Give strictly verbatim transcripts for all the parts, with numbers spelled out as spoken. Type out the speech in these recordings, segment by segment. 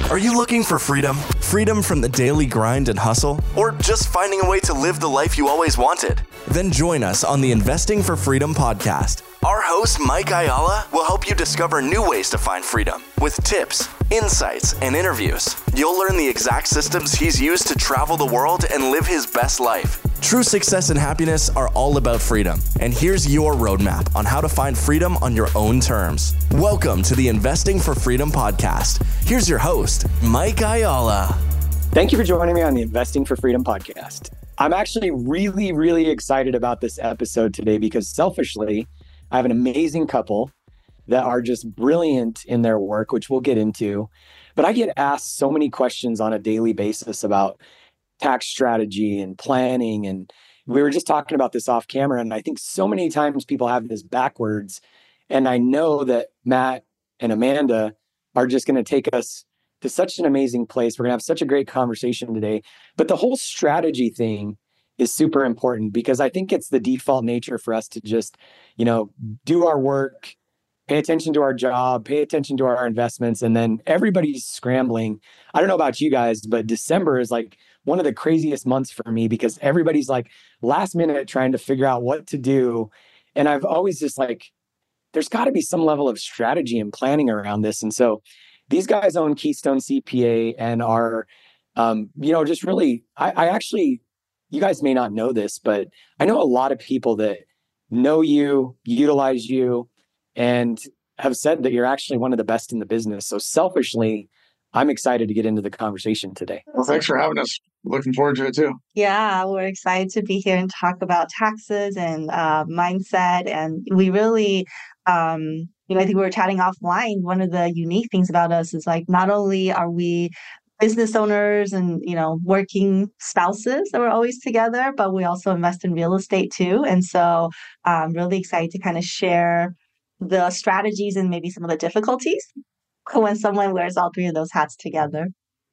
Are you looking for freedom? Freedom from the daily grind and hustle? Or just finding a way to live the life you always wanted? Then join us on the Investing for Freedom podcast. Our host, Mike Ayala, will help you discover new ways to find freedom with tips, insights, and interviews. You'll learn the exact systems he's used to travel the world and live his best life. True success and happiness are all about freedom. And here's your roadmap on how to find freedom on your own terms. Welcome to the Investing for Freedom podcast. Here's your host, Mike Ayala. Thank you for joining me on the Investing for Freedom podcast. I'm actually really, really excited about this episode today because selfishly, I have an amazing couple that are just brilliant in their work, which we'll get into. But I get asked so many questions on a daily basis about tax strategy and planning. And we were just talking about this off camera. And I think so many times people have this backwards. And I know that Matt and Amanda are just going to take us to such an amazing place. We're going to have such a great conversation today. But the whole strategy thing is super important because I think it's the default nature for us to just, you know, do our work, pay attention to our job, pay attention to our investments, and then everybody's scrambling. I don't know about you guys, but December is like one of the craziest months for me because everybody's like last minute trying to figure out what to do. And I've always just like, there's got to be some level of strategy and planning around this. And so these guys own Keystone C P A and are, um, you know, just really, I, I actually, you guys may not know this, but I know a lot of people that know you, utilize you, and have said that you're actually one of the best in the business. So selfishly, I'm excited to get into the conversation today. Well, thanks for having us. Looking forward to it too. Yeah, we're excited to be here and talk about taxes and uh, mindset. And we really, um, you know, I think we were chatting offline. One of the unique things about us is like, not only are we business owners and, you know, working spouses that we're always together, but we also invest in real estate too. And so I'm really excited to kind of share the strategies and maybe some of the difficulties when someone wears all three of those hats together.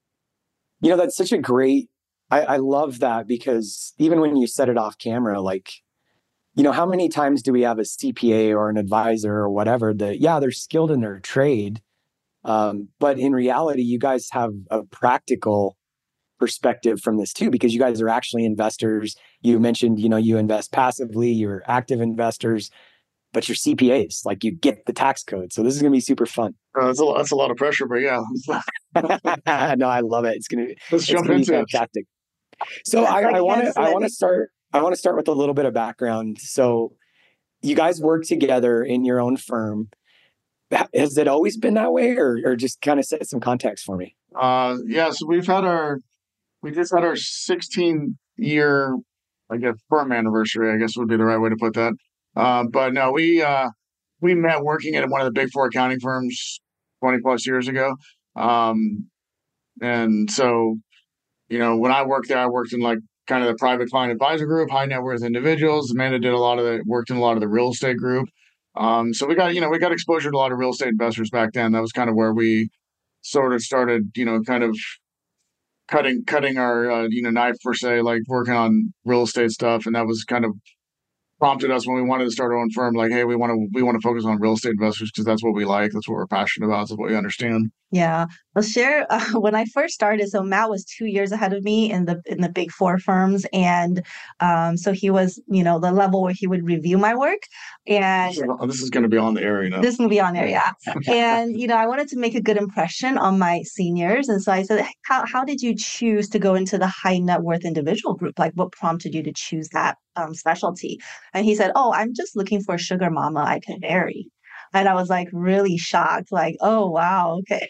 You know, that's such a great, I, I love that because even when you set it off camera, like, you know, how many times do we have a C P A or an advisor or whatever that, yeah, they're skilled in their trade. Um, but in reality, you guys have a practical perspective from this too, because you guys are actually investors. You mentioned, you know, you invest passively, you're active investors, but you're C P As, like you get the tax code. So this is going to be super fun. Uh, that's, a, that's a lot of pressure, but yeah. No, I love it. It's going to be, Let's it's jump gonna be into fantastic. So I want to, I want to start, I want to start with a little bit of background. So you guys work together in your own firm. Has it always been that way, or, or just kind of set some context for me? Uh, yeah, so we've had our, we just had our sixteen year, I guess, firm anniversary, I guess would be the right way to put that. Uh, but no, we, uh, we met working at one of the big four accounting firms twenty plus years ago. Um, and so, you know, when I worked there, I worked in like kind of the private client advisor group, high net worth individuals. Amanda did a lot of the, worked in a lot of the real estate group. Um, so we got, you know, we got exposure to a lot of real estate investors back then. That was kind of where we sort of started, you know, kind of cutting, cutting our, uh, you know, knife per se, like working on real estate stuff. And that was kind of prompted us when we wanted to start our own firm, like, hey, we want to, we want to focus on real estate investors because that's what we like. That's what we're passionate about. That's what we understand. Yeah, I'll share uh, when I first started. So Matt was two years ahead of me in the in the big four firms, and um, so he was, you know, the level where he would review my work. And this is going to be on the air, you know. This will be on there, yeah. And you know, I wanted to make a good impression on my seniors, and so I said, "How how did you choose to go into the high net worth individual group? Like, what prompted you to choose that um, specialty?" And he said, "Oh, I'm just looking for a sugar mama I can marry." And I was like really shocked, like, "Oh wow, okay."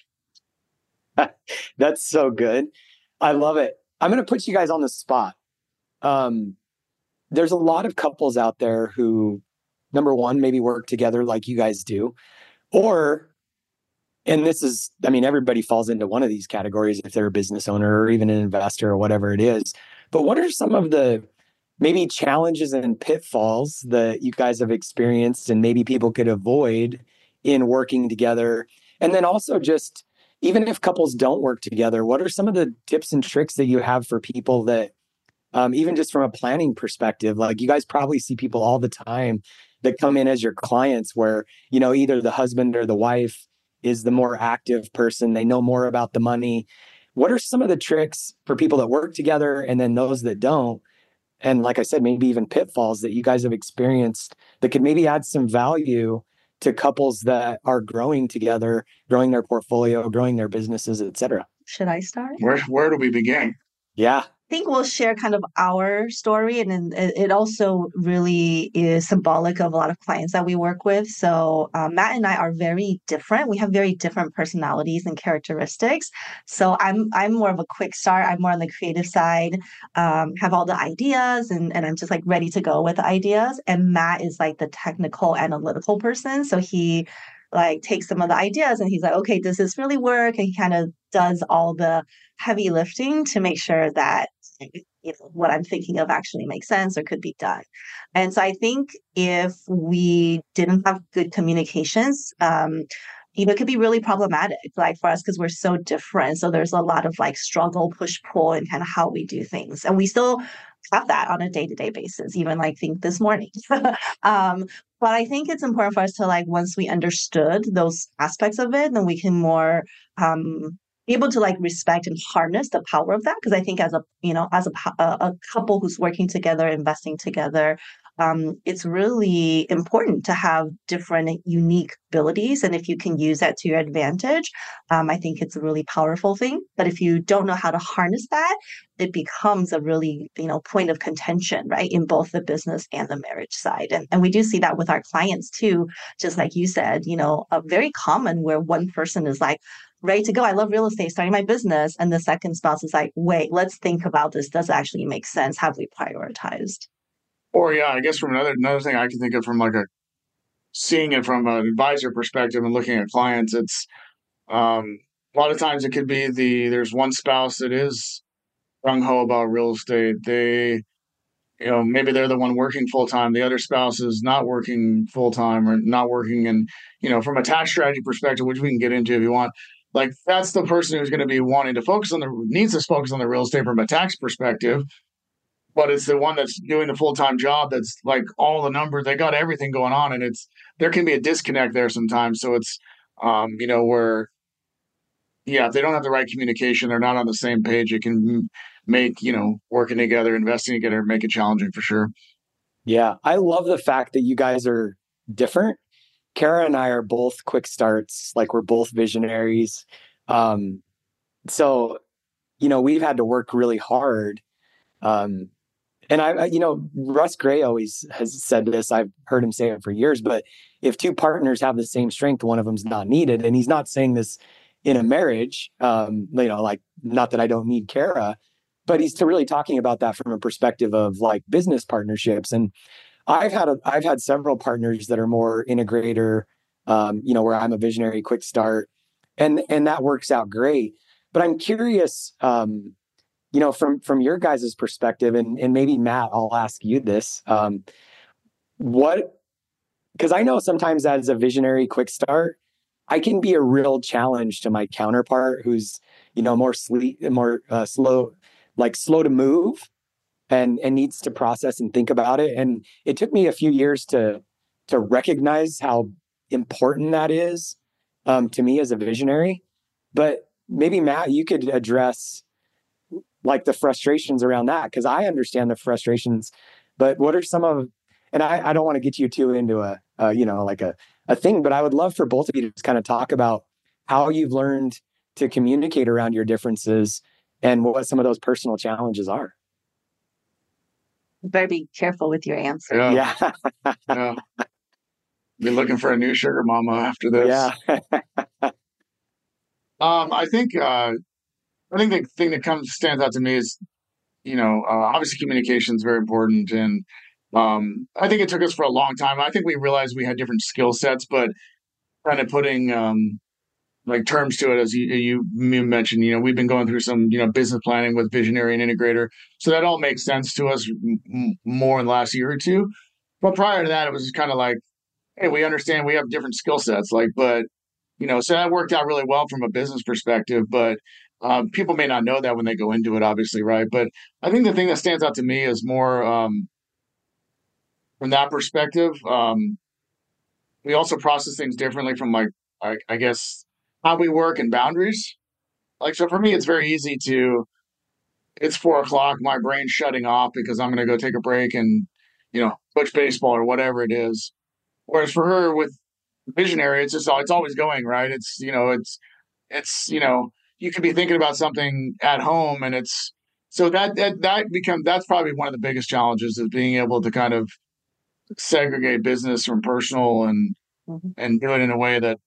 That's so good. I love it. I'm going to put you guys on the spot. Um, there's a lot of couples out there who, number one, maybe work together like you guys do, or, and this is, I mean, everybody falls into one of these categories if they're a business owner or even an investor or whatever it is. But what are some of the maybe challenges and pitfalls that you guys have experienced and maybe people could avoid in working together? And then also just, even if couples don't work together, what are some of the tips and tricks that you have for people that, um, even just from a planning perspective, like you guys probably see people all the time that come in as your clients where, you know, either the husband or the wife is the more active person. They know more about the money. What are some of the tricks for people that work together and then those that don't? And like I said, maybe even pitfalls that you guys have experienced that could maybe add some value to couples that are growing together, growing their portfolio, growing their businesses, et cetera. Should I start? Where where do we begin? Yeah. I think we'll share kind of our story, and then it it also really is symbolic of a lot of clients that we work with. So um, Matt and I are very different. We have very different personalities and characteristics. So I'm I'm more of a quick start. I'm more on the creative side. Um, have all the ideas, and and I'm just like ready to go with the ideas. And Matt is like the technical, analytical person. So he like takes some of the ideas and he's like, okay, does this really work? And he kind of does all the heavy lifting to make sure that you know, what I'm thinking of actually makes sense or could be done. And so I think if we didn't have good communications, um, you know, it could be really problematic, like for us, because we're so different. So there's a lot of like struggle, push, pull, and kind of how we do things. And we still have that on a day-to-day basis, even like think this morning. um, but I think it's important for us to like, once we understood those aspects of it, then we can more um, be able to like respect and harness the power of that. Because I think as a, you know, as a, a, a couple who's working together, investing together, um, it's really important to have different unique abilities. And if you can use that to your advantage, um, I think it's a really powerful thing. But if you don't know how to harness that, it becomes a really, you know, point of contention, right, in both the business and the marriage side. And, and we do see that with our clients too, just like you said, you know, a very common where one person is like, ready to go. I love real estate, starting my business. And the second spouse is like, wait, let's think about this. Does it actually make sense? Have we prioritized? Or yeah, I guess from another another thing I can think of from like a seeing it from an advisor perspective and looking at clients, it's um, a lot of times it could be the there's one spouse that is gung ho about real estate. They, you know, maybe they're the one working full time. The other spouse is not working full time or not working. And, you know, from a tax strategy perspective, which we can get into if you want, like that's the person who's going to be wanting to focus on the needs to focus on the real estate from a tax perspective. But it's the one that's doing the full time job that's like all the numbers. They got everything going on, and it's there can be a disconnect there sometimes. So it's, um, you know, where yeah, if they don't have the right communication, they're not on the same page. It can make, you know, working together, investing together, make it challenging for sure. Yeah. I love the fact that you guys are different. Kara and I are both quick starts. Like we're both visionaries. Um, so, you know, we've had to work really hard. Um, and I, I, you know, Russ Gray always has said this. I've heard him say it for years, but if two partners have the same strength, one of them's not needed. And he's not saying this in a marriage, um, you know, like not that I don't need Kara, but he's really talking about that from a perspective of like business partnerships. And I've had a, I've had several partners that are more integrator, um, you know, where I'm a visionary quick start, and and that works out great. But I'm curious, um, you know, from from your guys' perspective, and and maybe Matt, I'll ask you this: um, what? Because I know sometimes as a visionary quick start, I can be a real challenge to my counterpart who's, you know, more sleep, more uh, slow, like slow to move and, and needs to process and think about it. And it took me a few years to, to recognize how important that is um, to me as a visionary. But maybe Matt, you could address like the frustrations around that, because I understand the frustrations, but what are some of, and I, I don't want to get you too into a, uh, you know, like a, a thing, but I would love for both of you to just kind of talk about how you've learned to communicate around your differences and what some of those personal challenges are. Better be careful with your answer. Yeah. Yeah. Yeah. Be looking for a new sugar mama after this. Yeah. um, I think, uh, I think the thing that comes stands out to me is, you know, uh, obviously communication is very important. And um, I think it took us for a long time. I think we realized we had different skill sets, but kind of putting um, like terms to it, as you, you mentioned, you know, we've been going through some, you know, business planning with visionary and integrator. So that all makes sense to us m- more in the last year or two. But prior to that, it was kind of like, hey, we understand we have different skill sets, like, but, you know, so that worked out really well from a business perspective. But um, people may not know that when they go into it, obviously, right? But I think the thing that stands out to me is more um, from that perspective. Um, we also process things differently from like, I, I guess, how we work and boundaries. Like, so for me, it's very easy to, it's four o'clock, my brain's shutting off because I'm going to go take a break and, you know, coach baseball or whatever it is. Whereas for her with visionary, it's just, it's always going, right? It's, you know, it's, it's, you know, you could be thinking about something at home and it's, so that, that, that becomes, that's probably one of the biggest challenges is being able to kind of segregate business from personal and, Mhm. and do it in a way that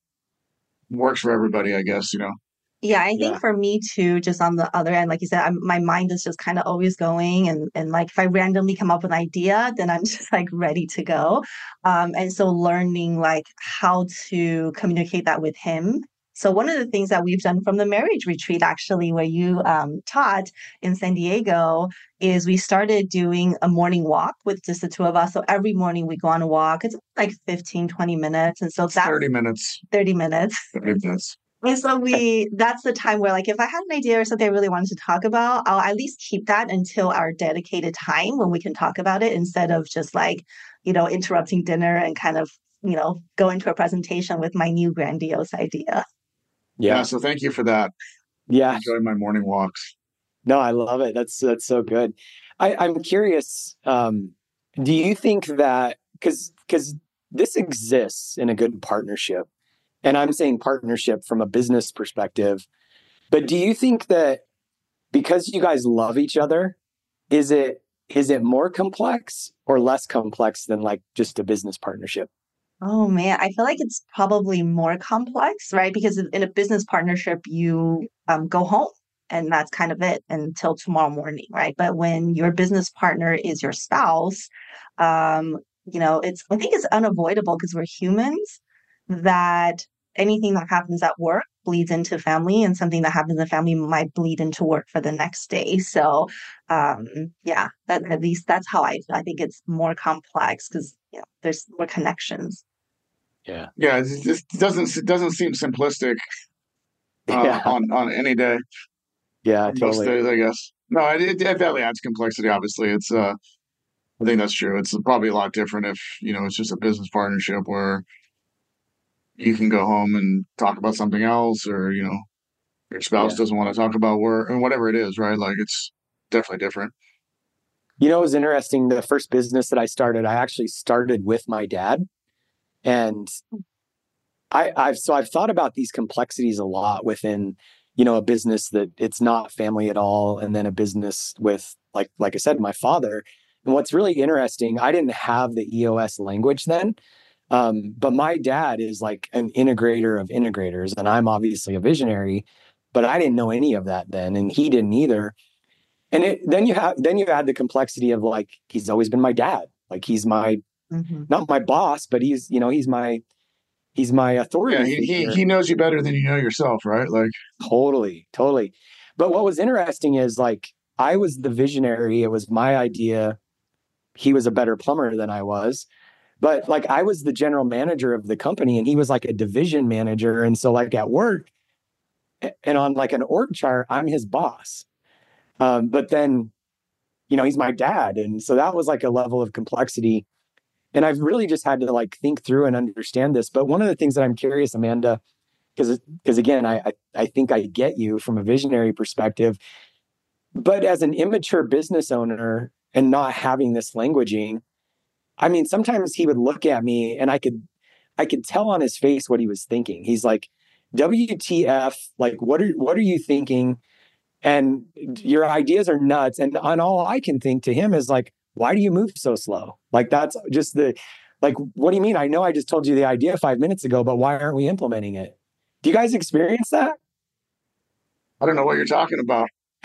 works for everybody, I guess, you know. Yeah, I think Yeah. for me too, just on the other end, like you said, I'm, my mind is just kind of always going, and and like if I randomly come up with an idea, then I'm just like ready to go. Um, and so learning like how to communicate that with him. So one of the things that we've done from the marriage retreat, actually, where you um, taught in San Diego, is we started doing a morning walk with just the two of us. So every morning we go on a walk. It's like fifteen, twenty minutes. And so that's thirty minutes. thirty minutes. thirty minutes. And so we, that's the time where like, if I had an idea or something I really wanted to talk about, I'll at least keep that until our dedicated time when we can talk about it instead of just like, you know, interrupting dinner and kind of, you know, go into a presentation with my new grandiose idea. Yeah. Yeah. So thank you for that. Yeah. Enjoy my morning walks. No, I love it. That's that's so good. I, I'm curious, um, do you think that because because this exists in a good partnership, and I'm saying partnership from a business perspective, but do you think that because you guys love each other, is it is it more complex or less complex than like just a business partnership? Oh man, I feel like it's probably more complex, right? Because in in a business partnership, you um, go home and that's kind of it until tomorrow morning, right? But when your business partner is your spouse, um, you know, it's I think it's unavoidable because we're humans that anything that happens at work bleeds into family, and something that happens in family might bleed into work for the next day. So, um, yeah, that at least that's how I I think it's more complex because you know, there's more connections. Yeah. Yeah, it just doesn't it doesn't seem simplistic uh, Yeah. on on any day, Yeah, or most totally. days, I guess. No, it, it definitely adds complexity. Obviously, it's uh, I think that's true. It's probably a lot different if you know it's just a business partnership where you can go home and talk about something else, or you know your spouse Yeah. doesn't want to talk about work or whatever it is, right? Like it's definitely different. You know, it was interesting. The first business that I started, I actually started with my dad. And I, I've so I've thought about these complexities a lot within, you know, a business that it's not family at all, and then a business with like like I said, my father. And what's really interesting, I didn't have the E O S language then, um, but my dad is like an integrator of integrators, and I'm obviously a visionary, but I didn't know any of that then, and he didn't either. And it, then you have then you add the complexity of like he's always been my dad, like he's my Hmm. not my boss, but he's you know he's my he's my Yeah, authority he he figure. he knows you better than you know yourself, right? Like Totally, totally. But what was interesting is like I was the visionary. It was my idea. He was a better plumber than I was. But like I was the general manager of the company and he was like a division manager. And so like at work and on like an org chart, I'm his boss. Um, but then, you know, he's my dad. And so that was like a level of complexity. And I've really just had to like think through and understand this. But one of the things that I'm curious, Amanda, because because again, I, I I think I get you from a visionary perspective, but as an immature business owner and not having this languaging, I mean, sometimes he would look at me and I could I could tell on his face what he was thinking. He's like, W T F, like what are what are you thinking? And your ideas are nuts. And on all I can think to him is like, why do you move so slow? Like that's just the like, what do you mean? I know I just told you the idea five minutes ago, but why aren't we implementing it? Do you guys experience that? I don't know what you're talking about.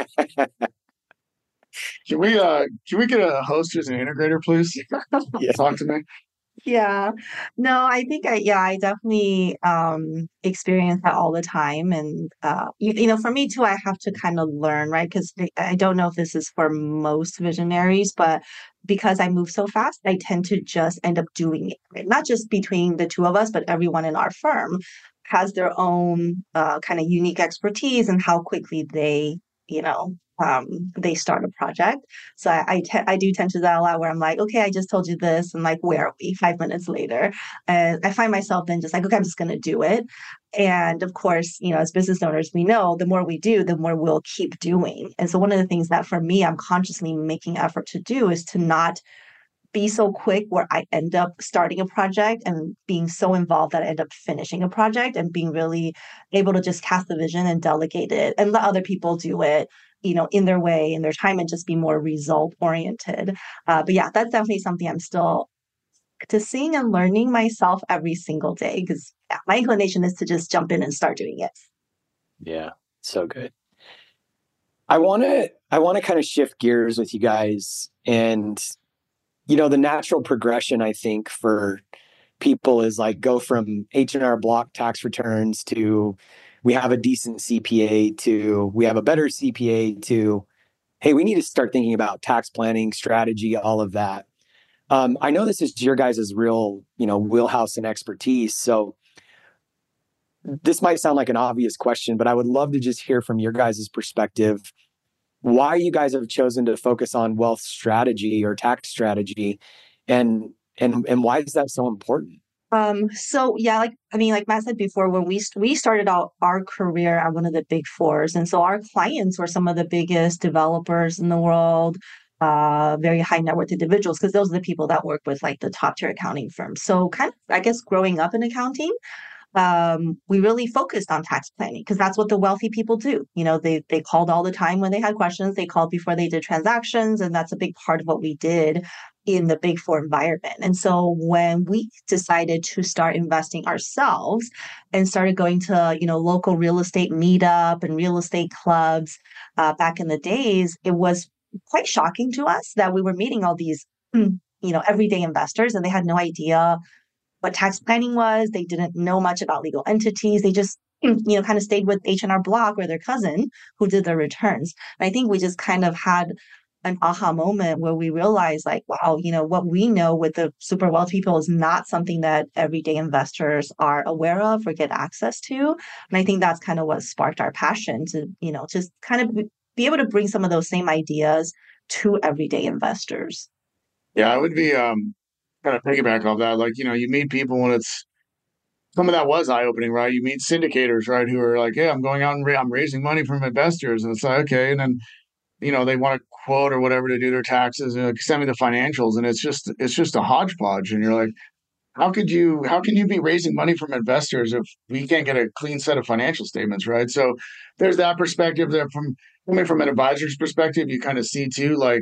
Can we uh can we get a host who's an integrator, please? Yeah. Talk to me. Yeah. No, I think I, yeah, I definitely um experience that all the time. And uh you, you know, for me too, I have to kind of learn, right? Because I don't know if this is for most visionaries, but because I move so fast, I tend to just end up doing it, right? Not just between the two of us, but everyone in our firm has their own uh kind of unique expertise and how quickly they, you know, um, they start a project. So I I, te- I do tend to do that a lot where I'm like, okay, I just told you this, and like, where are we? Five minutes later, and I find myself then just like, okay, I'm just gonna do it. And of course, you know, as business owners, we know the more we do, the more we'll keep doing. And so one of the things that for me, I'm consciously making effort to do is to not be so quick where I end up starting a project and being so involved that I end up finishing a project and being really able to just cast the vision and delegate it and let other people do it, you know, in their way, in their time, and just be more result oriented. Uh, but yeah, that's definitely something I'm still practicing and learning myself every single day because yeah, my inclination is to just jump in and start doing it. Yeah, so good. I want to I want to kind of shift gears with you guys, and you know, the natural progression I think for people is like go from H and R Block tax returns to we have a decent C P A to we have a better C P A to hey, we need to start thinking about tax planning, strategy, all of that. Um, I know this is your guys' real, you know, wheelhouse and expertise. So this might sound like an obvious question, but I would love to just hear from your guys' perspective why you guys have chosen to focus on wealth strategy or tax strategy, and and and why is that so important? Um, so yeah, like I mean, like Matt said before, when we st- we started out our career at one of the big fours, and so our clients were some of the biggest developers in the world, uh, very high net worth individuals, because those are the people that work with like the top tier accounting firms. So kind of, I guess, growing up in accounting, um, we really focused on tax planning because that's what the wealthy people do. You know, they they called all the time when they had questions. They called before they did transactions, and that's a big part of what we did in the big four environment. And so when we decided to start investing ourselves and started going to, you know, local real estate meetup and real estate clubs uh, back in the days, it was quite shocking to us that we were meeting all these, you know, everyday investors and they had no idea what tax planning was. They didn't know much about legal entities. They just, you know, kind of stayed with H and R Block or their cousin who did their returns. And I think we just kind of had an aha moment where we realized like, wow, you know, what we know with the super wealthy people is not something that everyday investors are aware of or get access to. And I think that's kind of what sparked our passion to, you know, just kind of be able to bring some of those same ideas to everyday investors. Yeah, I would be um kind of piggyback off that. Like, you know, you meet people when it's some of that was eye opening, right? You meet syndicators, right, who are like, "Hey, I'm going out and ra- I'm raising money from investors," and it's like, okay, and then you know they want a quote or whatever to do their taxes, and like, send me the financials, and it's just it's just a hodgepodge, and you're like, how could you how can you be raising money from investors if we can't get a clean set of financial statements, right? So there's that perspective there from coming from an advisor's perspective, you kind of see too, like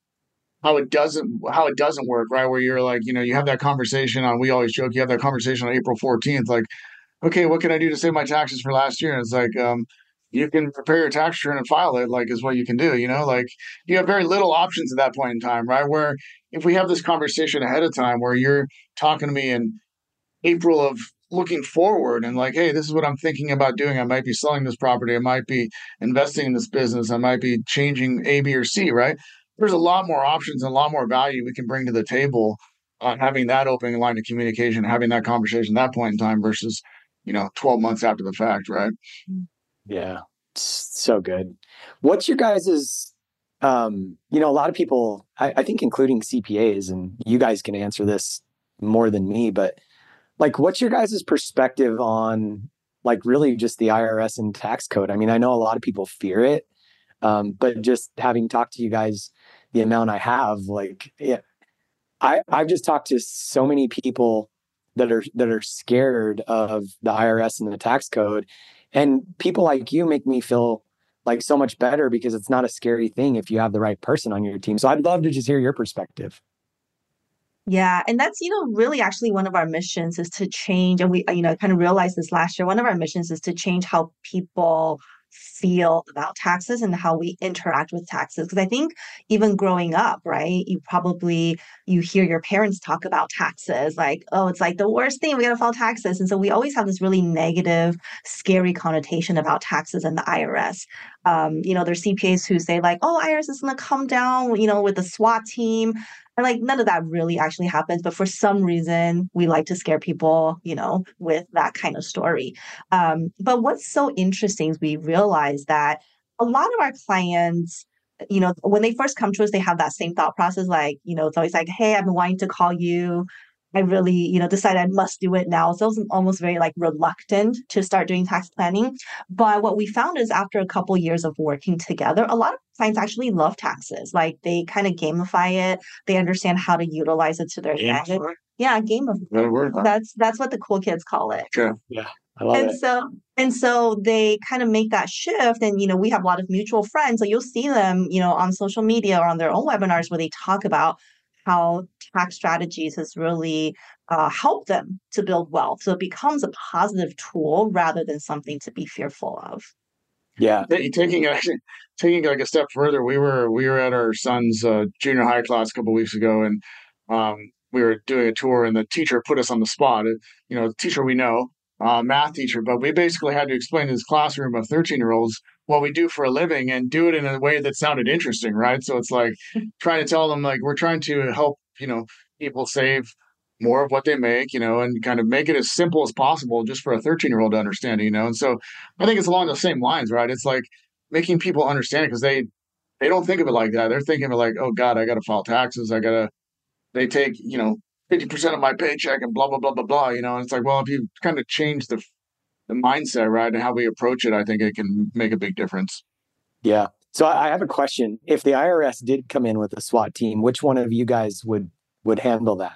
how it doesn't how it doesn't work, right? Where you're like, you know, you have that conversation on we always joke, you have that conversation on April fourteenth, like, okay, what can I do to save my taxes for last year? And it's like, um, you can prepare your tax return and file it, like is what you can do, you know, like you have very little options at that point in time, right? Where if we have this conversation ahead of time where you're talking to me in April of looking forward and like, hey, this is what I'm thinking about doing. I might be selling this property. I might be investing in this business. I might be changing A, B, or C, right? There's a lot more options and a lot more value we can bring to the table on having that open line of communication, having that conversation at that point in time versus, you know, twelve months after the fact, right? Yeah, so good. What's your guys's, um, you know, a lot of people, I, I think including C P As, and you guys can answer this more than me, but like, what's your guys' perspective on like really just the I R S and tax code? I mean, I know a lot of people fear it, um, but just having talked to you guys, the amount I have, like, yeah, I I've just talked to so many people that are that are scared of the I R S and the tax code, and people like you make me feel like so much better because it's not a scary thing if you have the right person on your team. So I'd love to just hear your perspective. Yeah, and that's, you know, really actually one of our missions is to change, and we, uh, you know, kind of realized this last year. One of our missions is to change how people feel about taxes and how we interact with taxes. Because I think even growing up, right, you probably you hear your parents talk about taxes like, oh, it's like the worst thing, we gotta file taxes. And so we always have this really negative, scary connotation about taxes and the I R S. Um, you know, there's C P As who say like, oh, I R S is gonna come down, you know, with the SWAT team. And like none of that really actually happens, but for some reason we like to scare people, you know, with that kind of story. Um, but what's so interesting is we realize that a lot of our clients, you know, when they first come to us, they have that same thought process. Like, you know, it's always like, hey, I've been wanting to call you. I really, you know, decided I must do it now. So I was almost very like reluctant to start doing tax planning. But what we found is after a couple years of working together, a lot of clients actually love taxes. Like they kind of gamify it. They understand how to utilize it to their advantage. Yeah, gamify. That word, huh? That's that's what the cool kids call it. Okay. Yeah, I love And it. so and so they kind of make that shift. And, you know, we have a lot of mutual friends. So you'll see them, you know, on social media or on their own webinars where they talk about how tax strategies has really uh, helped them to build wealth. So it becomes a positive tool rather than something to be fearful of. Yeah. Ta- Taking it actually, taking it like a step further, we were we were at our son's uh, junior high class a couple weeks ago, and um, we were doing a tour, and the teacher put us on the spot. Uh, You know, the teacher we know, uh, math teacher, but we basically had to explain to this classroom of thirteen year olds what we do for a living and do it in a way that sounded interesting, right? So it's like trying to tell them like we're trying to help, you know, people save more of what they make, you know, and kind of make it as simple as possible just for a thirteen year old to understand, you know. And so I think it's along the same lines, right? It's like making people understand it because they they don't think of it like that. They're thinking of it like, oh God, I got to file taxes. I got to. They take, you know, fifty percent of my paycheck and blah blah blah blah blah. You know, and it's like, well, if you kind of change the the mindset, right, and how we approach it, I think it can make a big difference. Yeah. So I I have a question. If the I R S did come in with a SWAT team, which one of you guys would would handle that?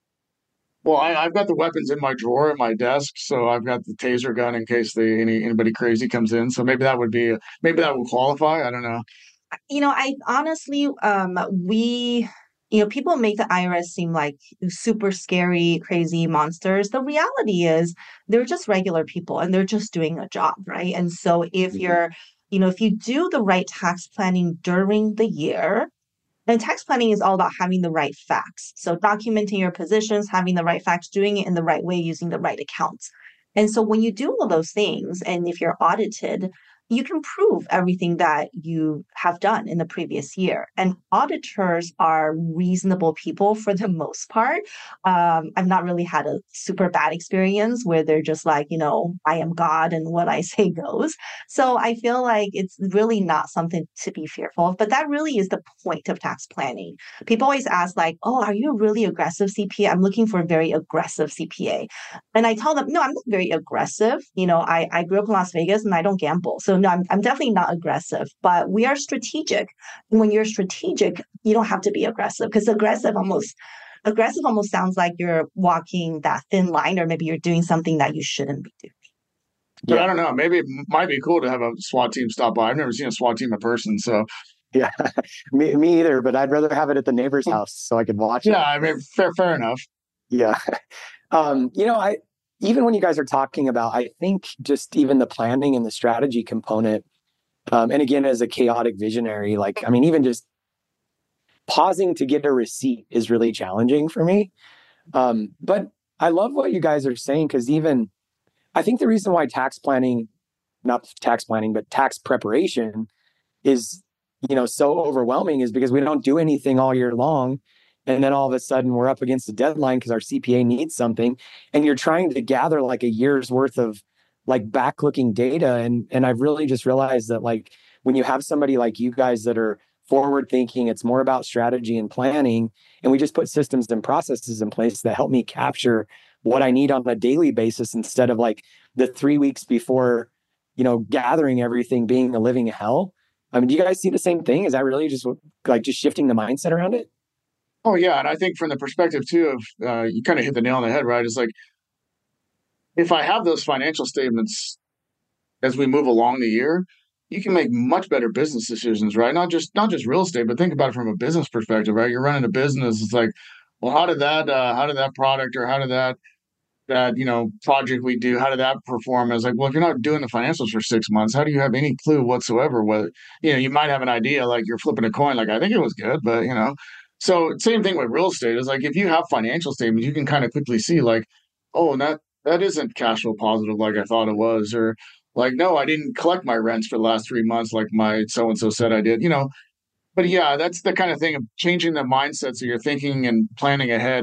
Well, I, I've got the weapons in my drawer at my desk, so I've got the taser gun in case they, any anybody crazy comes in. So maybe that would be maybe that would qualify. I don't know. You know, I honestly, um, we, you know, people make the I R S seem like super scary, crazy monsters. The reality is they're just regular people and they're just doing a job, right? And so if Mhm. you're, you know, if you do the right tax planning during the year, and tax planning is all about having the right facts. So documenting your positions, having the right facts, doing it in the right way, using the right accounts. And so when you do all those things, and if you're audited, you can prove everything that you have done in the previous year. And auditors are reasonable people for the most part. Um, I've not really had a super bad experience where they're just like, you know, I am God and what I say goes. So I feel like it's really not something to be fearful of, but that really is the point of tax planning. People always ask like, oh, are you a really aggressive C P A? I'm looking for a very aggressive C P A. And I tell them, no, I'm not very aggressive. You know, I, I grew up in Las Vegas and I don't gamble. So no, I'm, I'm definitely not aggressive, but we are strategic. And when you're strategic, you don't have to be aggressive because aggressive almost aggressive almost sounds like you're walking that thin line, or maybe you're doing something that you shouldn't be doing. But Yeah. I don't know. Maybe it might be cool to have a SWAT team stop by. I've never seen a SWAT team in person, so Yeah. me, me either, but I'd rather have it at the neighbor's house so I could watch yeah. it. I mean, fair, fair enough. Yeah. Um, you know, I even when you guys are talking about, I think just even the planning and the strategy component, um, and again, as a chaotic visionary, like, I mean, even just pausing to get a receipt is really challenging for me. Um, but I love what you guys are saying because even I think the reason why tax planning, not tax planning, but tax preparation is, you know, so overwhelming is because we don't do anything all year long. And then all of a sudden we're up against the deadline because our C P A needs something. And you're trying to gather like a year's worth of like back looking data. And, and I've really just realized that like when you have somebody like you guys that are forward thinking, it's more about strategy and planning. And we just put systems and processes in place that help me capture what I need on a daily basis instead of like the three weeks before, you know, gathering everything being a living hell. I mean, do you guys see the same thing? Is that really just like just shifting the mindset around it? Oh yeah, and I think from the perspective too of uh, you kind of hit the nail on the head, right? It's like if I have those financial statements as we move along the year, you can make much better business decisions, right? Not just not just real estate, but think about it from a business perspective, right? You're running a business. It's like, well, how did that uh, how did that product or how did that that you know project we do, how did that perform? I was like, well, if you're not doing the financials for six months, how do you have any clue whatsoever? Whether you know you might have an idea, like you're flipping a coin, like I think it was good, but you know. So same thing with real estate is like if you have financial statements, you can kind of quickly see like, oh, that that isn't cash flow positive like I thought it was, or like no, I didn't collect my rents for the last three months like my so and so said I did, you know. But yeah, that's the kind of thing of changing the mindset so you're thinking and planning ahead is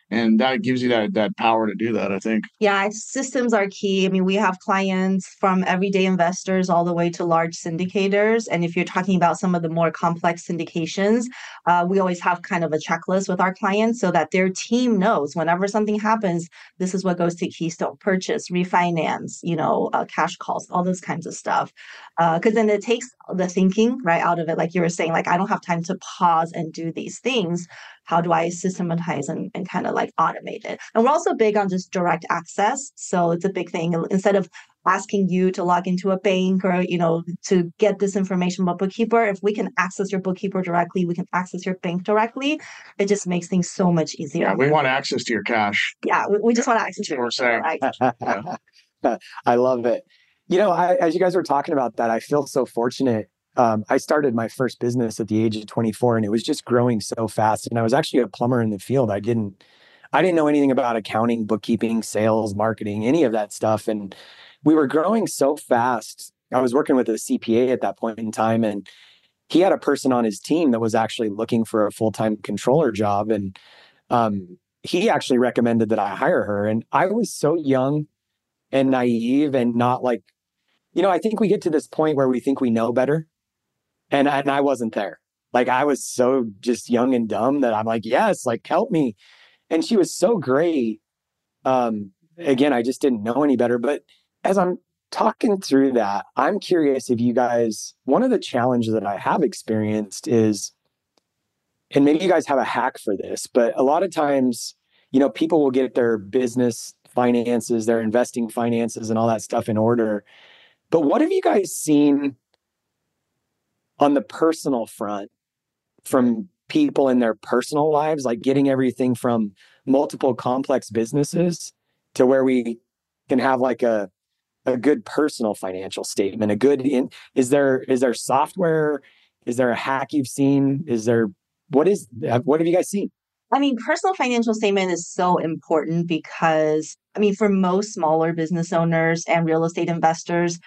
and that gives you that that power to do that, I think. Yeah, systems are key. I mean, we have clients from everyday investors all the way to large syndicators. And if you're talking about some of the more complex syndications, uh, we always have kind of a checklist with our clients so that their team knows whenever something happens, this is what goes to Keystone: purchase, refinance, you know, uh, cash calls, all those kinds of stuff. Because uh, then it takes the thinking right out of it. Like you were saying, like, I don't have time to pause and do these things. How do I systematize and, and kind of like automate it? And we're also big on just direct access. So it's a big thing. Instead of asking you to log into a bank or, you know, to get this information about bookkeeper, if we can access your bookkeeper directly, we can access your bank directly. It just makes things so much easier. Yeah, we want access to your cash. Yeah, we, we just want access to your cash. Yeah. I love it. You know, I, as you guys were talking about that, I feel so fortunate. Um, I started my first business at the age of twenty-four, and it was just growing so fast. And I was actually a plumber in the field. I didn't, I didn't know anything about accounting, bookkeeping, sales, marketing, any of that stuff. And we were growing so fast. I was working with a C P A at that point in time, and he had a person on his team that was actually looking for a full-time controller job. And um, he actually recommended that I hire her. And I was so young and naive and not like, you know, I think we get to this point where we think we know better. And, and I wasn't there. Like, I was so just young and dumb that I'm like, yes, like, help me. And she was so great. Um, again, I just didn't know any better. But as I'm talking through that, I'm curious if you guys, one of the challenges that I have experienced is, and maybe you guys have a hack for this, but a lot of times, you know, people will get their business finances, their investing finances and all that stuff in order. But what have you guys seen on the personal front from people in their personal lives, like getting everything from multiple complex businesses to where we can have like a a good personal financial statement, a good in, is there is there software? Is there a hack you've seen? Is there what is what have you guys seen? I mean, personal financial statement is so important because, I mean, for most smaller business owners and real estate investors,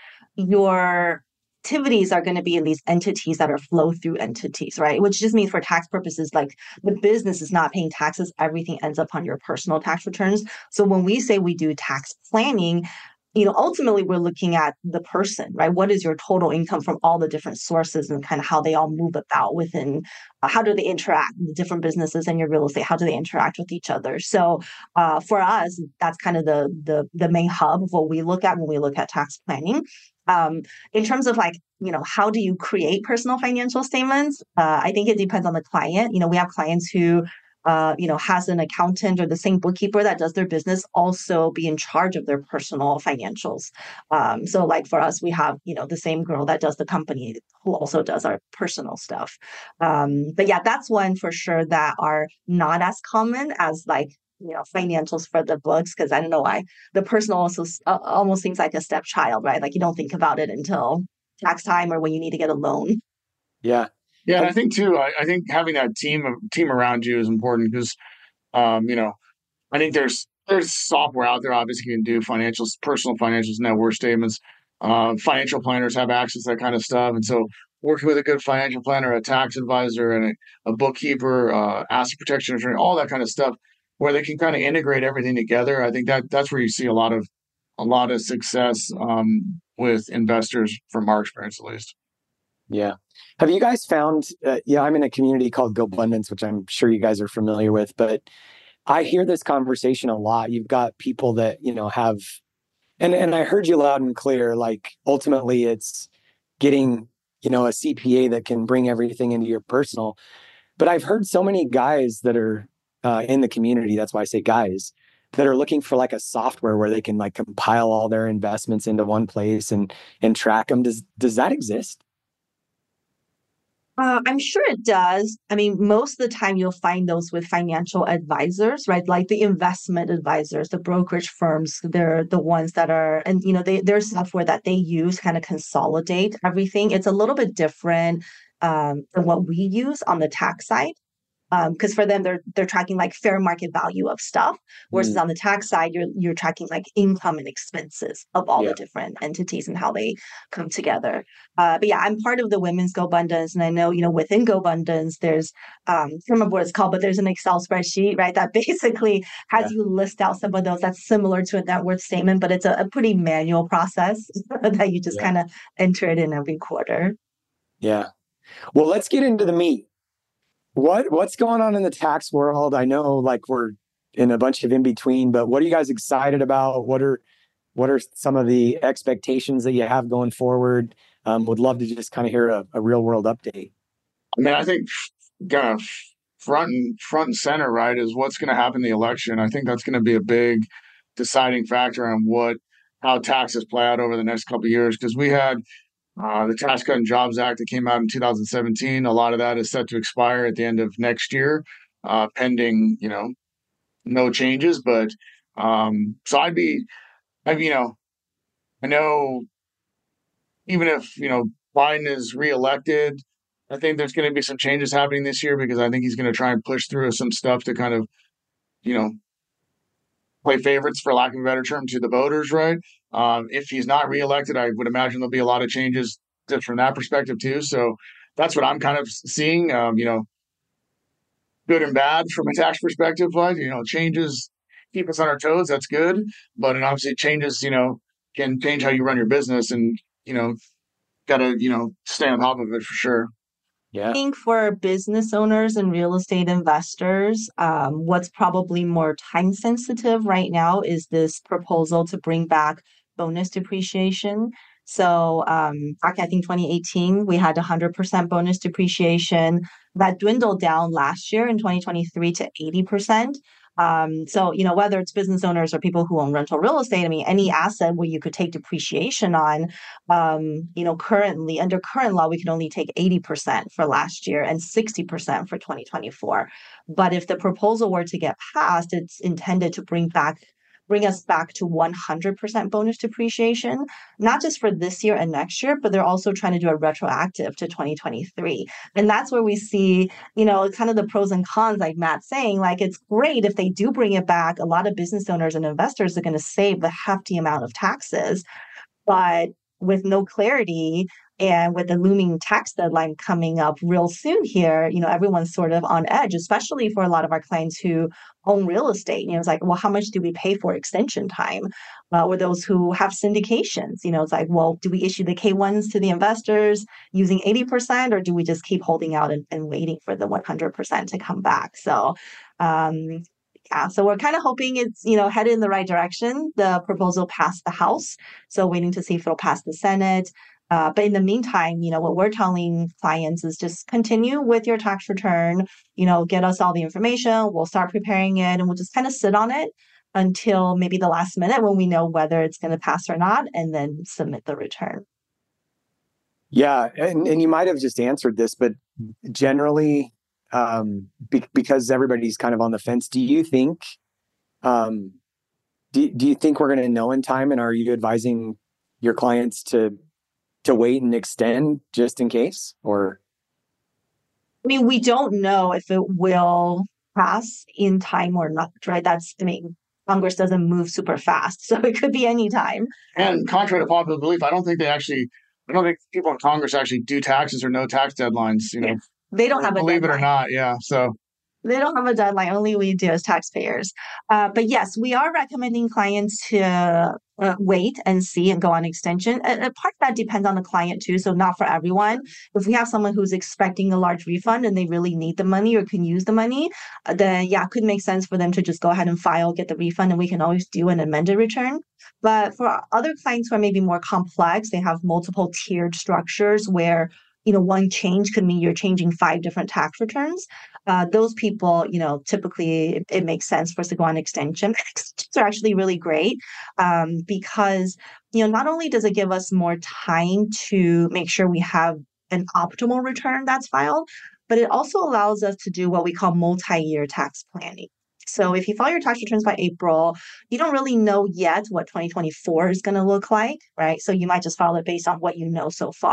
your activities are going to be in these entities that are flow through entities, right? Which just means for tax purposes, like the business is not paying taxes, everything ends up on your personal tax returns. So when we say we do tax planning, you know, ultimately we're looking at the person, right? What is your total income from all the different sources and kind of how they all move about within, uh, how do they interact, the different businesses and your real estate, how do they interact with each other? So uh, for us, that's kind of the, the, the main hub of what we look at when we look at tax planning. Um, in terms of like, you know, how do you create personal financial statements? Uh, I think it depends on the client. You know, we have clients who Uh, you know, has an accountant or the same bookkeeper that does their business also be in charge of their personal financials. Um, so like for us, we have, you know, the same girl that does the company who also does our personal stuff. Um, but yeah, that's one for sure that are not as common as like, you know, financials for the books, because I don't know why. The personal also uh, almost seems like a stepchild, right? Like you don't think about it until tax time or when you need to get a loan. Yeah. Yeah, and I think too, I, I think having that team of team around you is important because, um, you know, I think there's there's software out there obviously you can do financials, personal financials, net worth statements. Uh, financial planners have access to that kind of stuff, and so working with a good financial planner, a tax advisor, and a, a bookkeeper, uh, asset protection attorney, all that kind of stuff, where they can kind of integrate everything together. I think that that's where you see a lot of a lot of success um, with investors, from our experience at least. Yeah. Have you guys found, uh, yeah, I'm in a community called GoBundance, which I'm sure you guys are familiar with, but I hear this conversation a lot. You've got people that, you know, have, and, and I heard you loud and clear, like ultimately it's getting, you know, a C P A that can bring everything into your personal. But I've heard so many guys that are uh, in the community, that's why I say guys, that are looking for like a software where they can like compile all their investments into one place and, and track them. Does, does that exist? Uh, I'm sure it does. I mean, most of the time you'll find those with financial advisors, right? Like the investment advisors, the brokerage firms, they're the ones that are, and you know, they there's software that they use kind of consolidate everything. It's a little bit different um, than what we use on the tax side. Because um, for them, they're they're tracking like fair market value of stuff, versus Mm. on the tax side, you're you're tracking like income and expenses of all Yeah. the different entities and how they come together. Uh, but yeah, I'm part of the Women's GoBundance, and I know, you know, within GoBundance, there's um, I can't remember what it's called, but there's an Excel spreadsheet, right, that basically has Yeah. you list out some of those. That's similar to a net worth statement, but it's a, a pretty manual process that you just Yeah. kind of enter it in every quarter. Yeah. Well, let's get into the meat. What what's going on in the tax world? I know like we're in a bunch of in between, but what are you guys excited about? What are what are some of the expectations that you have going forward? Um, would love to just kind of hear a, a real world update. I mean, I think kind of front and front and center, right, is what's going to happen in the election. I think that's going to be a big deciding factor on what how taxes play out over the next couple of years, because we had uh, the Tax Cut and Jobs Act that came out in two thousand seventeen. A lot of that is set to expire at the end of next year, uh, pending, you know, no changes. But um, so I'd be, I, you know, I know even if, you know, Biden is reelected, I think there's going to be some changes happening this year, because I think he's going to try and push through some stuff to kind of, you know, play favorites, for lack of a better term, to the voters, right? Um, if he's not reelected, I would imagine there'll be a lot of changes just from that perspective too. So that's what I'm kind of seeing. Um, you know, good and bad from a tax perspective. Like, you know, changes keep us on our toes. That's good, but and obviously changes, you know, can change how you run your business, and you know, got to you know stay on top of it for sure. Yeah. I think for business owners and real estate investors, um, what's probably more time sensitive right now is this proposal to bring back bonus depreciation. So um, back, I think twenty eighteen, we had one hundred percent bonus depreciation that dwindled down last year in twenty twenty-three to eighty percent. Um, so, you know, whether it's business owners or people who own rental real estate, I mean, any asset where you could take depreciation on, um, you know, currently under current law, we can only take eighty percent for last year and sixty percent for twenty twenty-four. But if the proposal were to get passed, it's intended to bring back bring us back to one hundred percent bonus depreciation, not just for this year and next year, but they're also trying to do a retroactive to twenty twenty-three. And that's where we see, you know, kind of the pros and cons, like Matt's saying, like it's great if they do bring it back. A lot of business owners and investors are going to save the hefty amount of taxes. But with no clarity and with the looming tax deadline coming up real soon here, you know, everyone's sort of on edge, especially for a lot of our clients who own real estate. You know, it's like, well, how much do we pay for extension time? Uh, or those who have syndications, you know, it's like, well, do we issue the K ones to the investors using eighty percent, or do we just keep holding out and, and waiting for the one hundred percent to come back? So, um, yeah, so we're kind of hoping it's, you know, headed in the right direction. The proposal passed the House, so waiting to see if it'll pass the Senate. Uh, but in the meantime, you know, what we're telling clients is just continue with your tax return, you know, get us all the information. We'll start preparing it, and we'll just kind of sit on it until maybe the last minute when we know whether it's going to pass or not, and then submit the return. Yeah. And, and you might have just answered this, but generally, um, be, because everybody's kind of on the fence, do you think, um, do, do you think we're going to know in time? And are you advising your clients to, to wait and extend just in case? Or, I mean, we don't know if it will pass in time or not, right? That's, I mean, Congress doesn't move super fast, so it could be any time. And contrary to popular belief, I don't think they actually, I don't think people in Congress actually do taxes or no tax deadlines. You know, They don't have a believe it or deadline. not. Yeah. So They don't have a deadline. Only we do as taxpayers. Uh, but yes, we are recommending clients to uh, wait and see and go on extension. A, a part of that depends on the client too. So not for everyone. If we have someone who's expecting a large refund and they really need the money or can use the money, uh, then yeah, it could make sense for them to just go ahead and file, get the refund, and we can always do an amended return. But for other clients who are maybe more complex, they have multiple tiered structures where, you know, one change could mean you're changing five different tax returns. Uh, those people, you know, typically it, it makes sense for us to go on extension. Extensions are actually really great um, because, you know, not only does it give us more time to make sure we have an optimal return that's filed, but it also allows us to do what we call multi-year tax planning. So if you file your tax returns by April, you don't really know yet what twenty twenty-four is going to look like, right? So you might just file it based on what you know so far.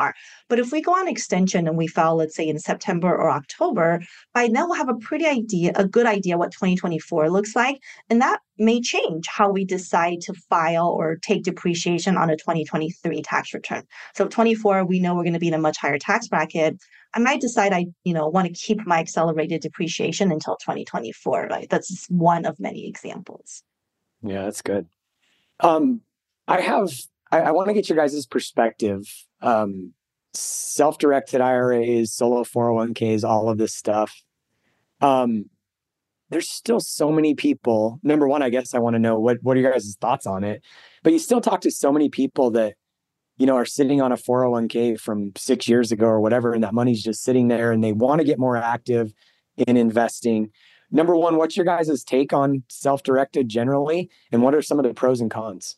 But if we go on extension and we file, let's say in September or October, by then we'll have a pretty idea, a good idea what twenty twenty-four looks like. And that may change how we decide to file or take depreciation on a twenty twenty-three tax return. So twenty-four, we know we're going to be in a much higher tax bracket. I might decide I, you know, want to keep my accelerated depreciation until twenty twenty-four, right? That's just one of many examples. Yeah, that's good. Um, I have, I, I want to get your guys' perspective. Um, self-directed I R As, solo four oh one k's, all of this stuff. Um, there's still so many people. Number one, I guess I want to know what, what are your guys' thoughts on it? But you still talk to so many people that, you know, are sitting on a four oh one k from six years ago or whatever, and that money's just sitting there and they want to get more active in investing. Number one, what's your guys' take on self-directed generally? And what are some of the pros and cons?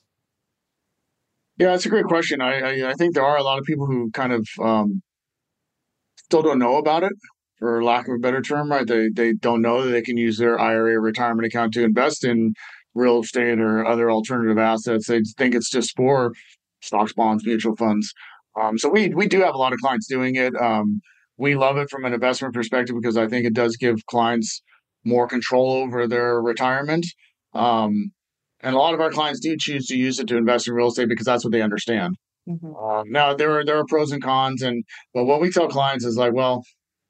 Yeah, that's a great question. I, I I think there are a lot of people who kind of um, still don't know about it, for lack of a better term, right? They they don't know that they can use their I R A retirement account to invest in real estate or other alternative assets. They think it's just for stocks, bonds, mutual funds. Um, so we we do have a lot of clients doing it. Um, we love it from an investment perspective because I think it does give clients more control over their retirement. Um, and a lot of our clients do choose to use it to invest in real estate because that's what they understand. Mm-hmm. Um, now there are there are pros and cons, and but what we tell clients is like, well,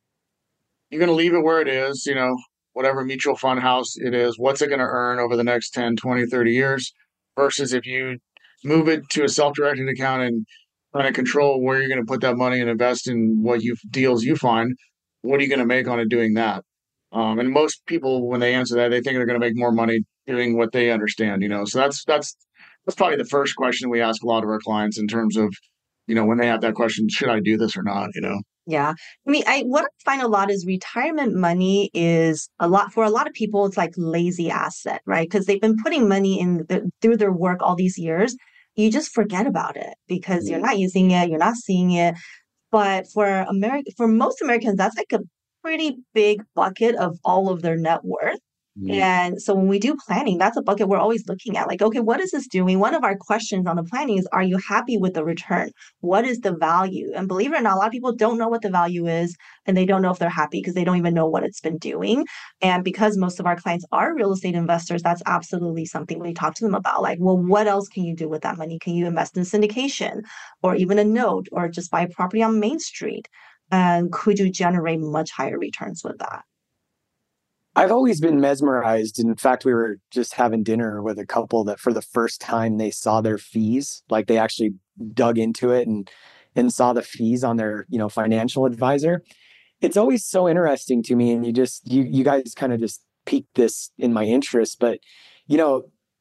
you're going to leave it where it is, you know, whatever mutual fund house it is, what's it going to earn over the next ten, twenty, thirty years versus if you move it to a self-directed account and kind of control where you're going to put that money and invest in what you deals you find, what are you going to make on it doing that? Um, and most people, when they answer that, they think they're going to make more money doing what they understand, you know. So that's that's that's probably the first question we ask a lot of our clients in terms of, you know, when they have that question, should I do this or not, you know? Yeah. I mean, I what I find a lot is retirement money is a lot for a lot of people, it's like lazy asset, right? Because they've been putting money in the, through their work all these years. You just forget about it because you're not using it, you're not seeing it. But for America, for most Americans, that's like a pretty big bucket of all of their net worth. Mm. And so when we do planning, that's a bucket we're always looking at. Like, okay, what is this doing? One of our questions on the planning is, are you happy with the return? What is the value? And believe it or not, a lot of people don't know what the value is, and they don't know if they're happy because they don't even know what it's been doing. And because most of our clients are real estate investors, that's absolutely something we talk to them about. Like, well, what else can you do with that money? Can you invest in syndication or even a note or just buy a property on Main Street? And could you generate much higher returns with that? I've always been mesmerized. In fact, we were just having dinner with a couple that for the first time they saw their fees, like they actually dug into it and and saw the fees on their, you know, financial advisor. It's always so interesting to me, and you just you you guys kind of just piqued this in my interest. But you know,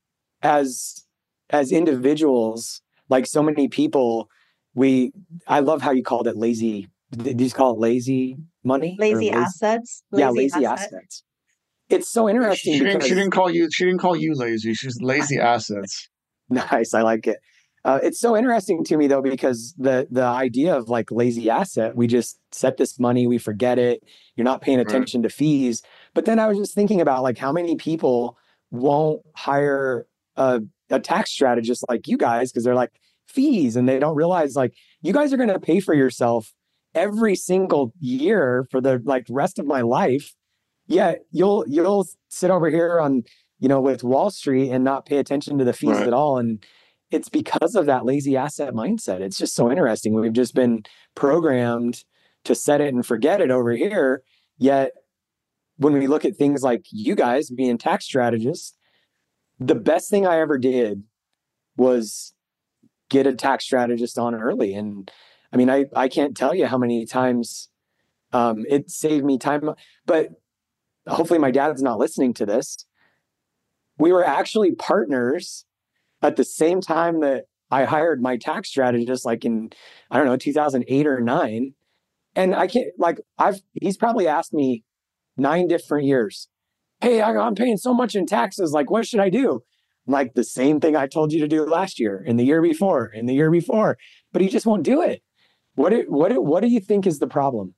as as individuals, like so many people, we I love how you called it lazy. Did you call it lazy money? Lazy, lazy assets. Lazy yeah, lazy asset. assets. It's so interesting She because didn't, she didn't call you. She didn't call you lazy. She's lazy assets. Nice, I like it. Uh, it's so interesting to me though because the the idea of like lazy asset, we just set this money, we forget it. You're not paying attention right. to fees. But then I was just thinking about like how many people won't hire a, a tax strategist like you guys because they're like fees, and they don't realize like you guys are going to pay for yourself every single year for the like rest of my life. Yeah, you'll you'll sit over here on, you know, with Wall Street and not pay attention to the fees right. at all. And it's because of that lazy asset mindset. It's just so interesting. We've just been programmed to set it and forget it over here. Yet when we look at things like you guys being tax strategists, the best thing I ever did was get a tax strategist on early. And I mean, I, I can't tell you how many times um, it saved me time, but hopefully my dad's not listening to this. We were actually partners at the same time that I hired my tax strategist, like in, I don't know, two thousand eight or nine. And I can't, like, I've, he's probably asked me nine different years, hey, I'm paying so much in taxes. Like, what should I do? I'm like, the same thing I told you to do last year and the year before and the year before, but he just won't do it. What, do, what, do, what do you think is the problem?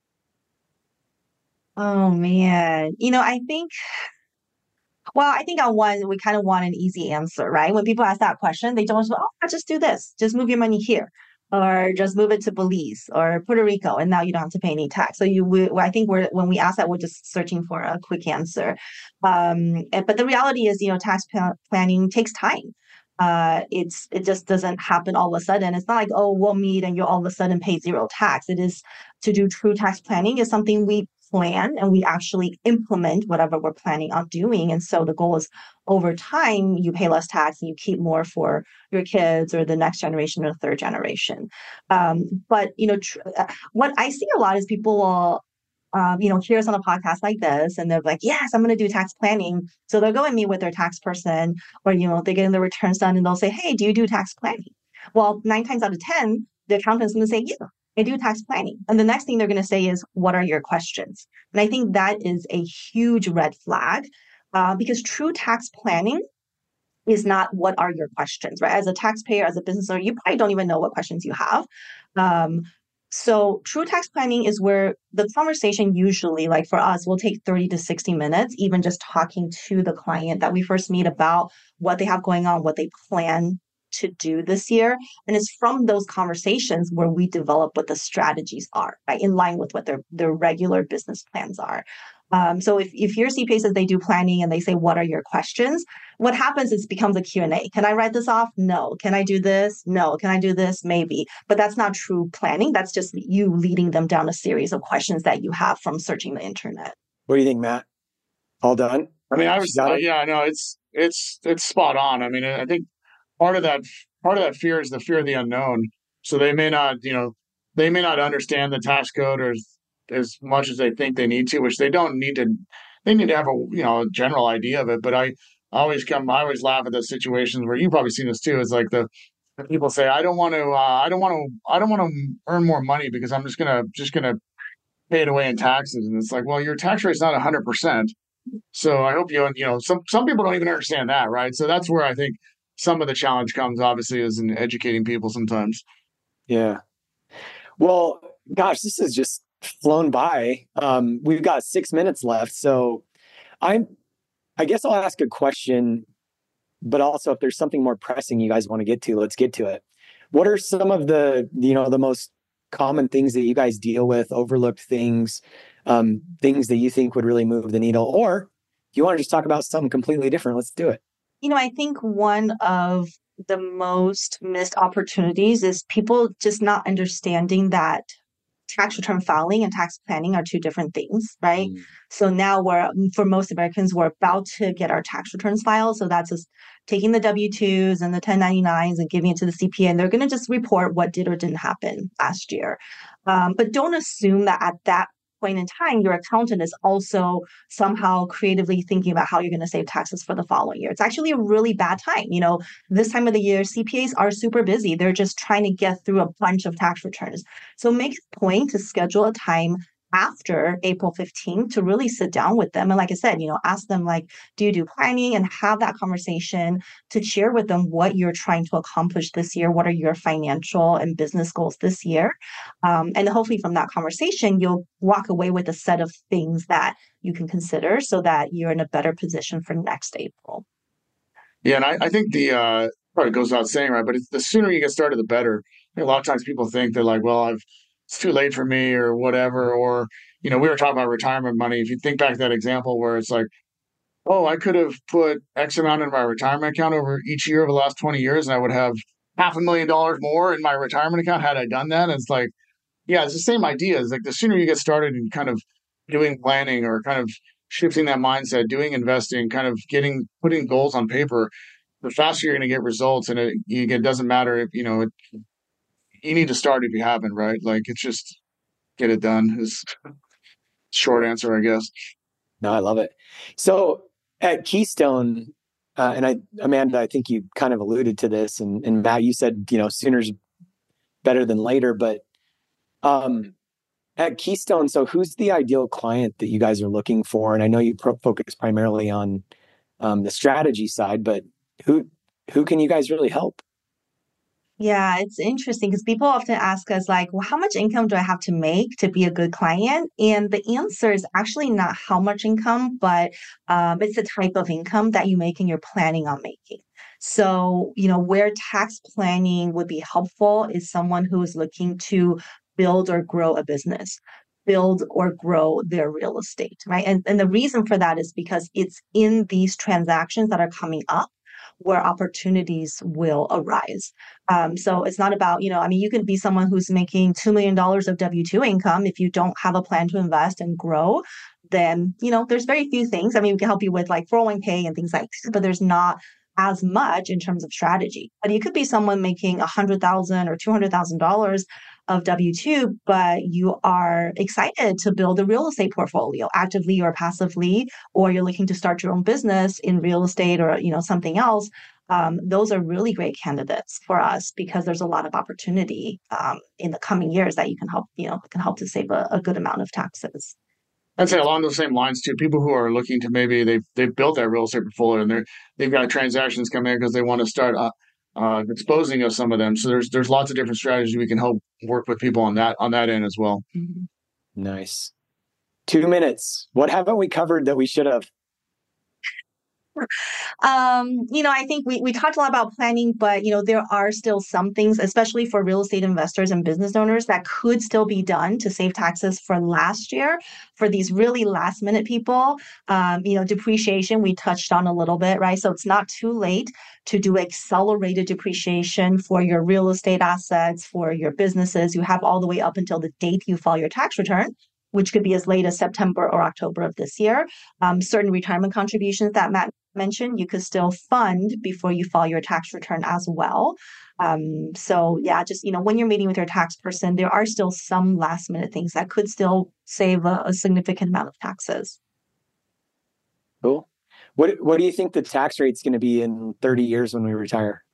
Oh man. You know, I think, well, I think on one, we kind of want an easy answer, right? When people ask that question, they don't just, oh, just do this, just move your money here. or just move it to Belize or Puerto Rico, and now you don't have to pay any tax. So you, we, I think we're when we ask that, we're just searching for a quick answer. Um, and- but the reality is, you know, tax pl- planning takes time. Uh, it's it just doesn't happen all of a sudden. It's not like, oh, we'll meet and you'll all of a sudden pay zero tax. It is to do true tax planning is something we plan and we actually implement whatever we're planning on doing. And so the goal is over time, you pay less tax and you keep more for your kids or the next generation or third generation. Um, but, you know, tr- uh, what I see a lot is people will, um, you know, hear us on a podcast like this and they're like, yes, I'm going to do tax planning. So they'll go and meet with their tax person or, you know, they get in their returns done and they'll say, hey, do you do tax planning? Well, nine times out of ten, the accountant's going to say, yeah, I do tax planning. And the next thing they're going to say is, what are your questions? And I think that is a huge red flag uh, because true tax planning is not what are your questions, right? As a taxpayer, as a business owner, you probably don't even know what questions you have. Um, so true tax planning is where the conversation usually, like for us, will take thirty to sixty minutes, even just talking to the client that we first meet about what they have going on, what they plan to do this year. And it's from those conversations where we develop what the strategies are, right? In line with what their, their regular business plans are. Um, so if, if your C P A says they do planning and they say, what are your questions? What happens is it becomes a Q and A. Can I write this off? No. Can I do this? No. Can I do this? Maybe. But that's not true planning. That's just you leading them down a series of questions that you have from searching the internet. What do you think, Matt? All done? I mean, I was, You got uh, it? yeah, no, it's it's it's spot on. I mean, I think part of that part of that fear is the fear of the unknown. So they may not, you know, they may not understand the tax code or as, as much as they think they need to, which they don't need to. They need to have a you know a general idea of it. But I always come, I always laugh at those situations where you've probably seen this too. It's like the, the people say, I don't want to, uh, I don't want to, I don't want to earn more money because I'm just gonna just gonna pay it away in taxes. And it's like, well, your tax rate's not one hundred percent. So I hope you, you know, some, some people don't even understand that, right? So that's where I think some of the challenge comes, obviously, is in educating people sometimes. Yeah. Well, gosh, this has just flown by. Um, we've got six minutes left. So I'm, I guess I'll ask a question, but also if there's something more pressing you guys want to get to, let's get to it. What are some of the, you know, the most common things that you guys deal with, overlooked things, um, things that you think would really move the needle? Or if you want to just talk about something completely different, let's do it. You know, I think one of the most missed opportunities is people just not understanding that tax return filing and tax planning are two different things, right? Mm. So now we're, for most Americans, we're about to get our tax returns filed. So that's just taking the W two's and the ten ninety-nines and giving it to the C P A, and they're going to just report what did or didn't happen last year. Um, but don't assume that at that point in time, your accountant is also somehow creatively thinking about how you're going to save taxes for the following year. It's actually a really bad time. You know, this time of the year, C P As are super busy. They're just trying to get through a bunch of tax returns. So make a point to schedule a time after April fifteenth to really sit down with them. And like I said, you know, ask them like, do you do planning, and have that conversation to share with them what you're trying to accomplish this year. What are your financial and business goals this year? Um, and hopefully from that conversation, you'll walk away with a set of things that you can consider so that you're in a better position for next April. Yeah. And I, I think the, uh, probably goes without saying, right? But it's, the sooner you get started, the better. I think a lot of times people think they're like, well, I've, it's too late for me or whatever. Or, you know, we were talking about retirement money. If you think back to that example where it's like, oh, I could have put X amount in my retirement account over each year over the last twenty years, and I would have half a million dollars more in my retirement account had I done that. And it's like, yeah, it's the same idea. It's like the sooner you get started in kind of doing planning or kind of shifting that mindset, doing investing, kind of getting, putting goals on paper, the faster you're going to get results. And it, you, it doesn't matter if, you know, it, you need to start if you haven't, right? Like it's just get it done is short answer, I guess. No, I love it. So at Keystone, uh, and I, Amanda, I think you kind of alluded to this, and, and Matt, you said, you know, sooner's better than later, but um, at Keystone, so who's the ideal client that you guys are looking for? And I know you pro- focus primarily on um, the strategy side, but who who can you guys really help? Yeah, it's interesting because people often ask us like, well, how much income do I have to make to be a good client? And the answer is actually not how much income, but um, it's the type of income that you make and you're planning on making. So, you know, where tax planning would be helpful is someone who is looking to build or grow a business, build or grow their real estate, right? And, and the reason for that is because it's in these transactions that are coming up where opportunities will arise. Um, so it's not about, you know, I mean, you can be someone who's making two million dollars of W two income. If you don't have a plan to invest and grow, then, you know, there's very few things. I mean, we can help you with like four oh one k and things like that, but there's not as much in terms of strategy. But you could be someone making one hundred thousand dollars or two hundred thousand dollars of W two, but you are excited to build a real estate portfolio actively or passively, or you're looking to start your own business in real estate or, you know, something else. Um, those are really great candidates for us because there's a lot of opportunity um, in the coming years that you can help, you know, can help to save a, a good amount of taxes. I'd say along those same lines too, people who are looking to maybe they've they've built that real estate portfolio and they're they've got transactions coming in because they want to start uh, uh, disposing of some of them. So there's there's lots of different strategies we can help work with people on that on that end as well. Mm-hmm. Nice. Two minutes. What haven't we covered that we should have? Um, you know, I think we, we talked a lot about planning, but, you know, there are still some things, especially for real estate investors and business owners, that could still be done to save taxes for last year. For these really last minute people, um, you know, depreciation, we touched on a little bit, right? So it's not too late to do accelerated depreciation for your real estate assets, for your businesses. You have all the way up until the date you file your tax return, which could be as late as September or October of this year. Um, certain retirement contributions that Matt mentioned, you could still fund before you file your tax return as well. Um, so yeah, just, you know, when you're meeting with your tax person, there are still some last minute things that could still save a, a significant amount of taxes. Cool. What, what do you think the tax rate's going to be in thirty years when we retire?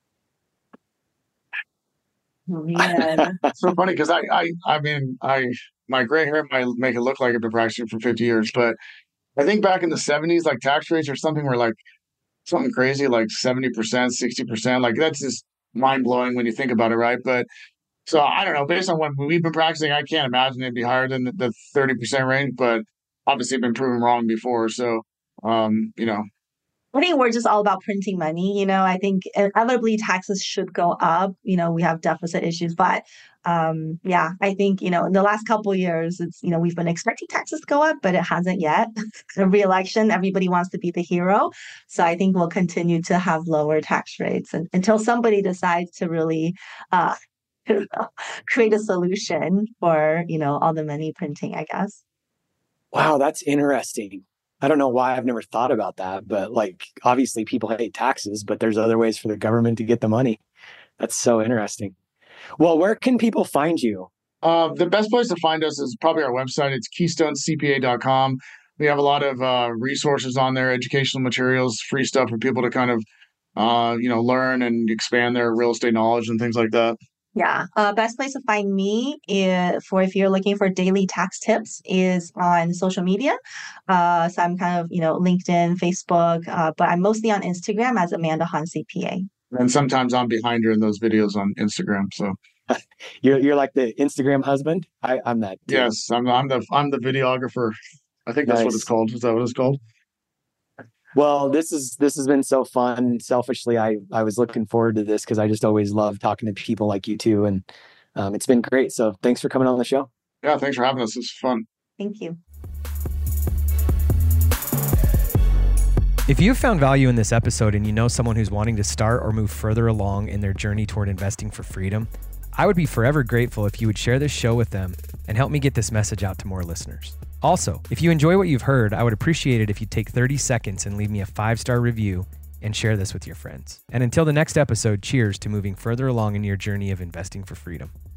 Oh, man. It's so funny because I, I, I mean, I, my gray hair might make it look like I've been practicing for fifty years, but I think back in the seventies, like tax rates or something were like something crazy, like seventy percent, sixty percent. Like that's just mind blowing when you think about it, right? But so I don't know, based on what we've been practicing, I can't imagine it'd be higher than the, the thirty percent range, but obviously been proven wrong before. So, um, you know, I think we're just all about printing money. You know, I think inevitably taxes should go up. You know, we have deficit issues, but um, yeah, I think, you know, in the last couple of years, it's, you know, we've been expecting taxes to go up, but it hasn't yet. The re-election, everybody wants to be the hero. So I think we'll continue to have lower tax rates and, until somebody decides to really uh, create a solution for, you know, all the money printing, I guess. Wow, that's interesting. I don't know why I've never thought about that, but like, obviously people hate taxes, but there's other ways for the government to get the money. That's so interesting. Well, where can people find you? Uh, the best place to find us is probably our website. It's keystone c p a dot com. We have a lot of uh, resources on there, educational materials, free stuff for people to kind of, uh, you know, learn and expand their real estate knowledge and things like that. Yeah. Uh, best place to find me is, for if you're looking for daily tax tips, is on social media. Uh, so I'm kind of, you know, LinkedIn, Facebook, uh, but I'm mostly on Instagram as Amanda Han C P A. And sometimes I'm behind her in those videos on Instagram. So you're you're like the Instagram husband. I, I'm that. Too. Yes, I'm I'm the I'm the videographer. I think that's nice. What it's called. Is that what it's called? Well, this is this has been so fun. Selfishly, I, I was looking forward to this because I just always love talking to people like you two, and um, it's been great. So thanks for coming on the show. Yeah, thanks for having us. It's fun. Thank you. If you've found value in this episode and you know someone who's wanting to start or move further along in their journey toward investing for freedom, I would be forever grateful if you would share this show with them and help me get this message out to more listeners. Also, if you enjoy what you've heard, I would appreciate it if you'd take thirty seconds and leave me a five-star review and share this with your friends. And until the next episode, cheers to moving further along in your journey of investing for freedom.